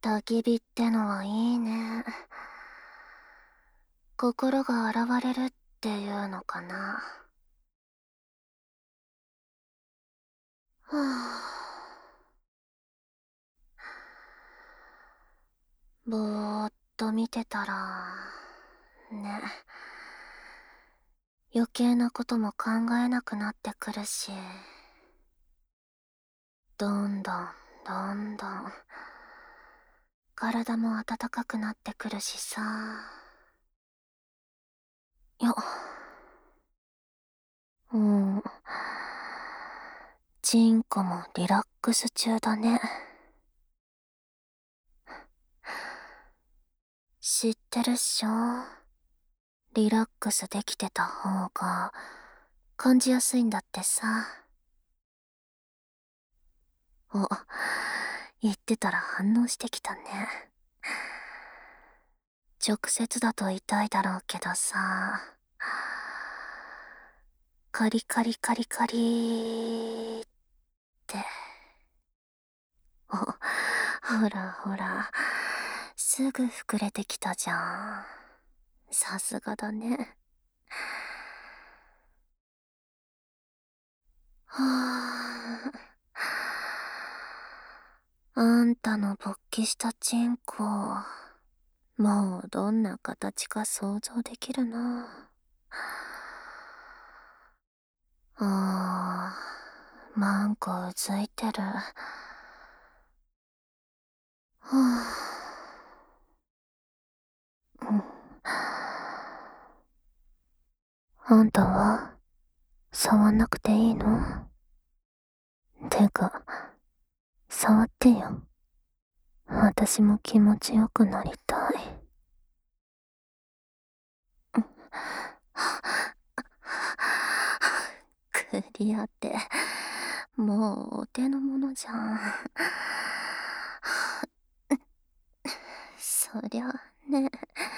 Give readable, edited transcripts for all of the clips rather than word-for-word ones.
焚き火ってのはいいね。心が洗われるっていうのかな。はぁ。ぼーっと見てたら、ね。余計なことも考えなくなってくるし、どんどん、どんどん、体も温かくなってくるしさ。よっ。うん。チンコもリラックス中だね。知ってるっしょ？リラックスできてた方が感じやすいんだってさ。お、言ってたら反応してきたね。直接だと痛いだろうけどさ。カリカリカリカリって。お、ほらほら、すぐ膨れてきたじゃん。さすがだね。はあ。あんたの勃起したチンコ、もうどんな形か想像できるな。マンコうずいてる。はあ、うん。あんたは触んなくていいの？てか、触ってよ。私も気持ちよくなりたい。クリアって、もうお手の物じゃん。そりゃね。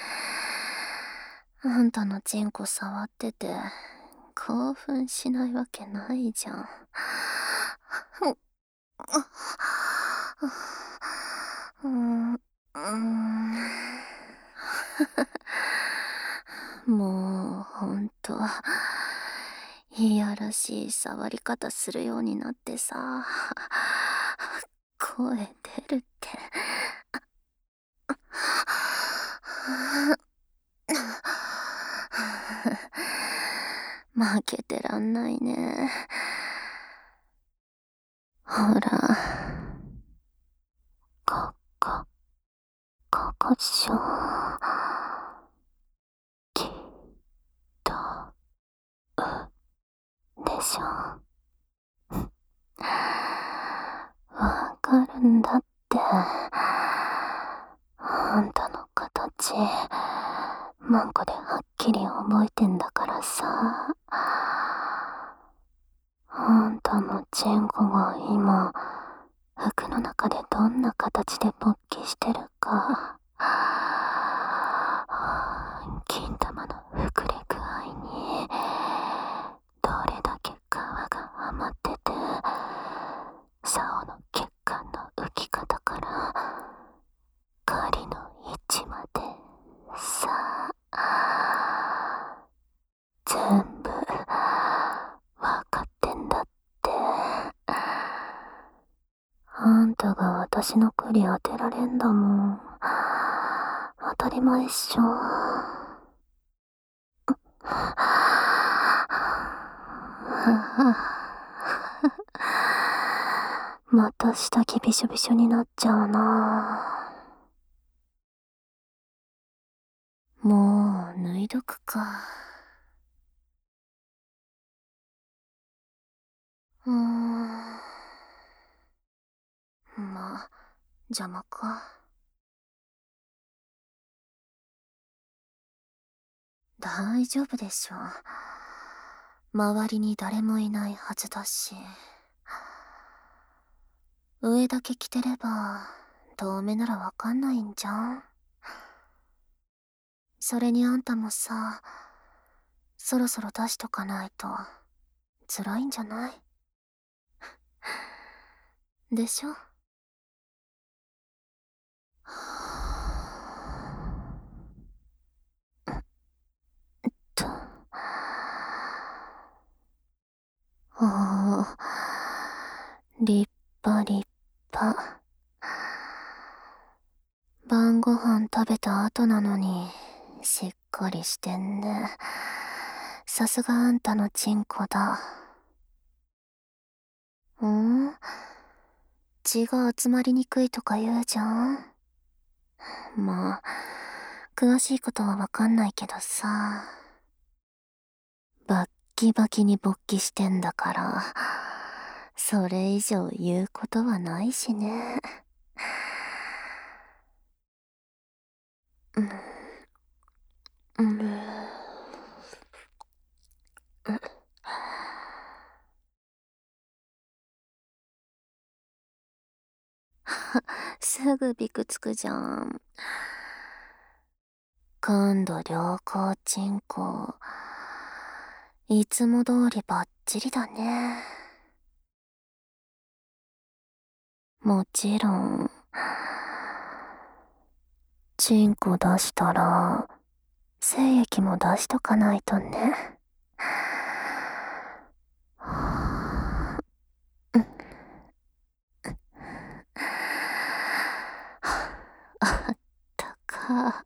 あんたのチンコ触ってて、興奮しないわけないじゃん。うん、もうほんと、いやらしい触り方するようになってさ、声出るって。負けてらんないね。ほら、ここ、ここっしょ。きっと、でしょ。わかるんだって。あんたの形、マンコではっきり覚えてんだからさ。あんたのチンコが今、服の中でどんな形で勃起してるか。金玉の膨れ具合に、どれだけ皮が余ってて、竿の血管の浮き方から、狩りの位置まで、さあ、全部、わかってんだって。あんたが私の栗当てられんだもん。当たり前っしょ。また下着びしょびしょになっちゃうな。もう脱いどくか。まあ、邪魔か。大丈夫でしょ。周りに誰もいないはずだし。上だけ着てれば、遠目ならわかんないんじゃん。それにあんたもさ、そろそろ出しとかないと、辛いんじゃない？でしょ？ ああ、立派立派。晩ご飯食べた後なのに、しっかりしてんね。さすがあんたのチンコだ。血が集まりにくいとか言うじゃん。まあ、詳しいことはわかんないけどさ。バッキバキに勃起してんだから、それ以上言うことはないしね。すぐビクつくじゃん。感度良好チンコ。いつも通りバッチリだね。もちろん、チンコ出したら、精液も出しとかないとね。あったか。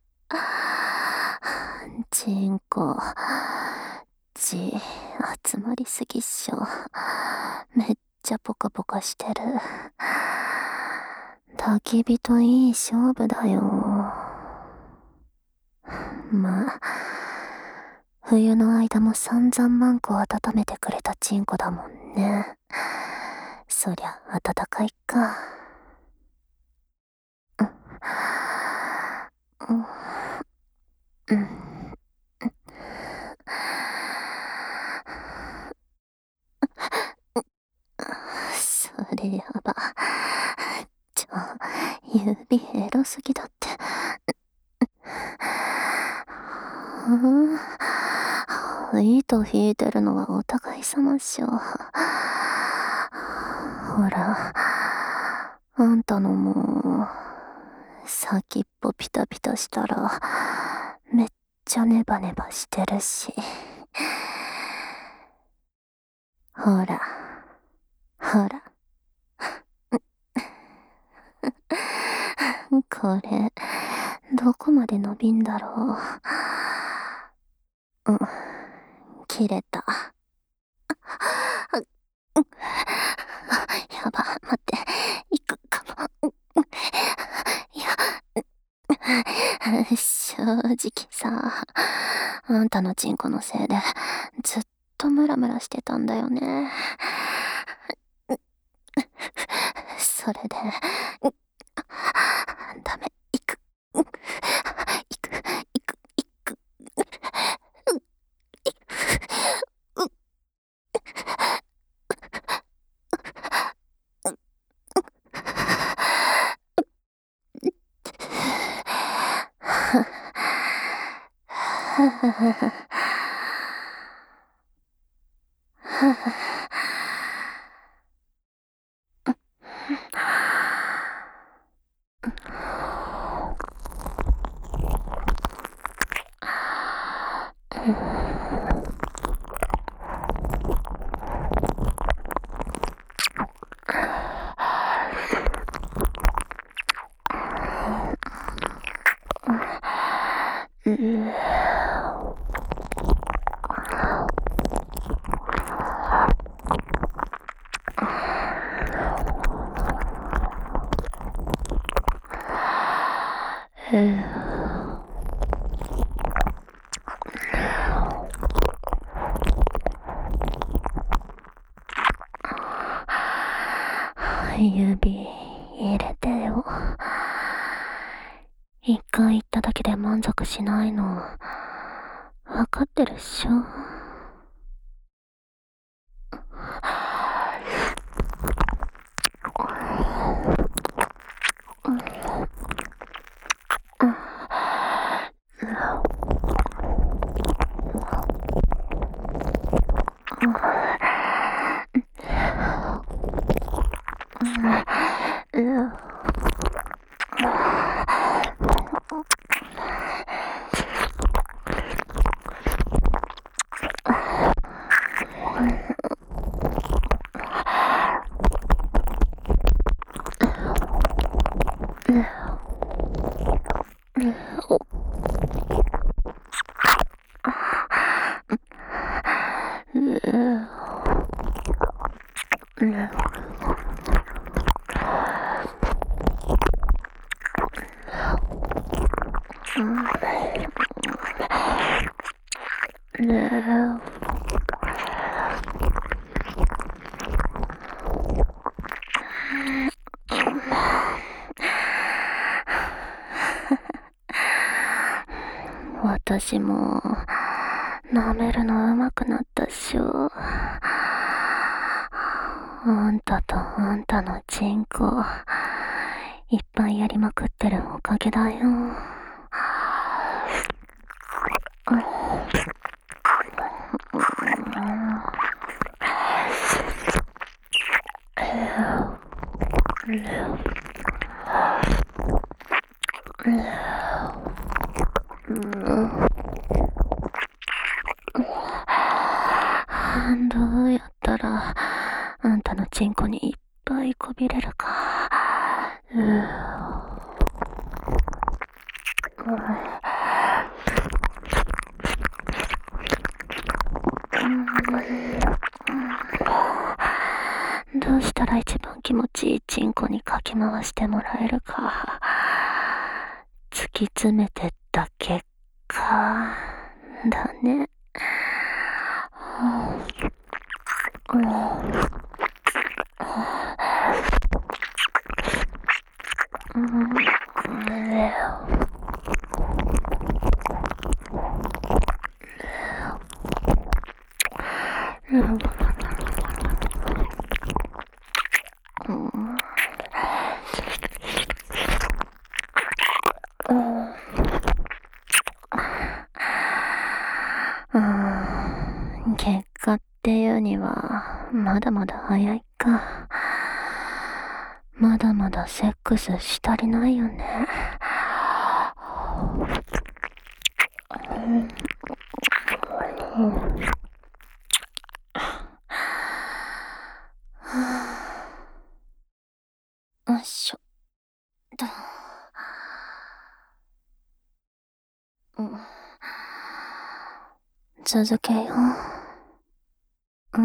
チンコ、血、集まりすぎっしょ。めっちゃポカポカしてる。焚き火といい勝負だよ。まあ、冬の間も散々マンコ温めてくれたチンコだもんね。そりゃ暖かいか。それやば。指エロすぎだって。糸引いてるのはお互い様っしょ。ほら、あんたのも先っぽピタピタしたらめっちゃネバネバしてるし。ほらほらこれどこまで伸びんだろう。切れた。やば、待って、行くかも。いや、正直さ、あんたのチンコのせいでずっとムラムラしてたんだよね。それで、ダメ、行く。指入れてよ。一回言っただけで満足しないのわかってるっしょ。 私も舐めるの上手くなったっしょ。あんたとあんたのチンコいっぱいやりまくってるおかげだよ。どうやったらあんたのチンコにいっぱいこびれるか。どうしたら一番気持ちいいチンコにかき回してもらえるか突き詰めてった結果だね。結果っていうにはまだまだ早いか。まだまだセックスし足りないよね。よいしょと。続けよう。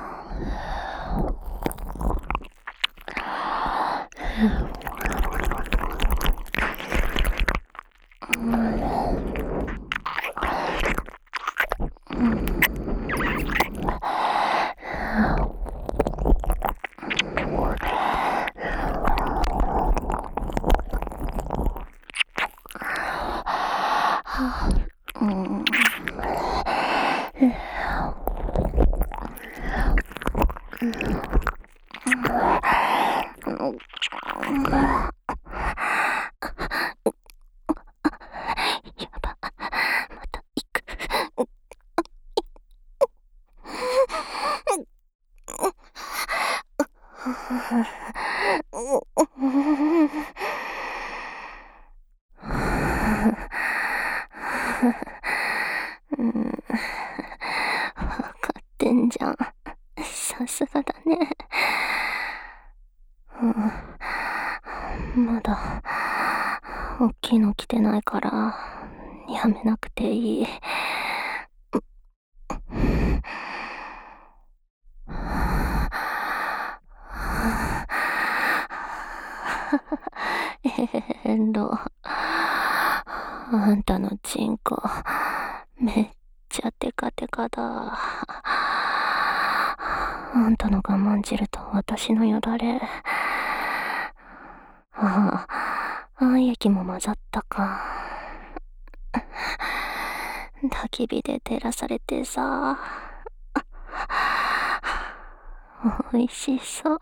わかってんじゃん。さすがだね。まだおっきいの着てないからやめなくていい。あんたのチンコめっちゃテカテカだ。あんたの我慢汁と私のよだれ、愛液も混ざったか。焚き火で照らされてさ、おいしそう。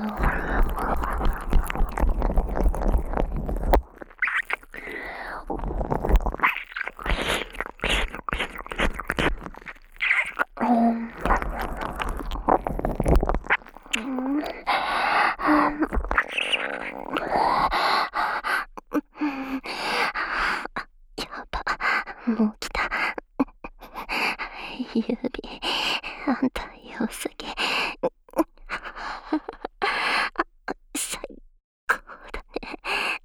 もう来た。指、あんた良すぎ。最高だね。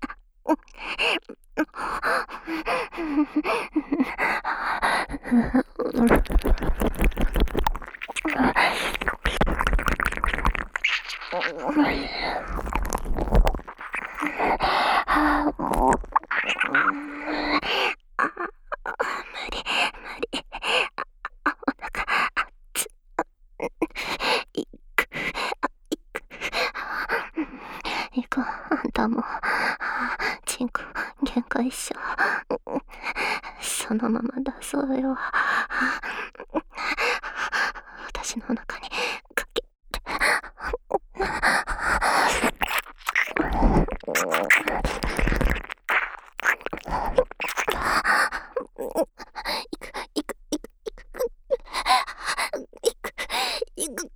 行こう、あんたも。チンコ、限界っしょ。そのまま出そうよ。私のお腹にかけて。行く。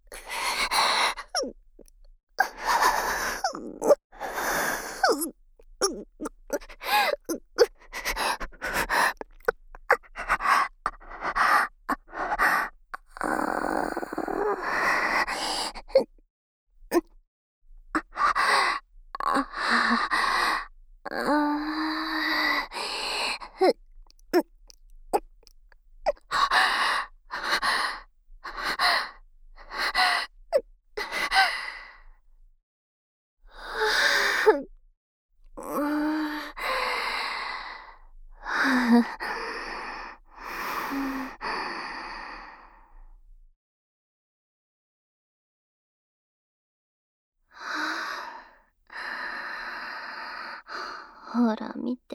ほら見て、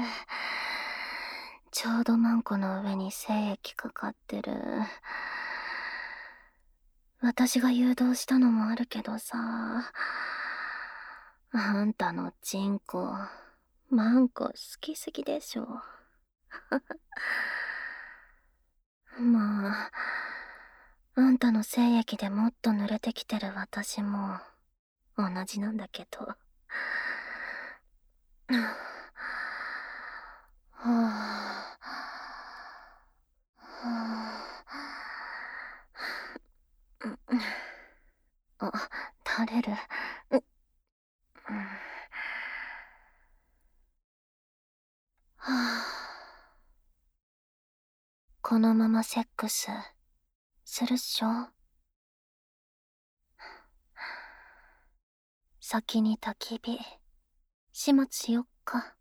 ちょうどマンコの上に精液かかってる。私が誘導したのもあるけどさ、あんたのチンコマンコ好きすぎでしょ。まあ、あんたの精液でもっと濡れてきてる私も同じなんだけど。あ、垂れる。このままセックスするっしょ。先に焚き火始末しよっか。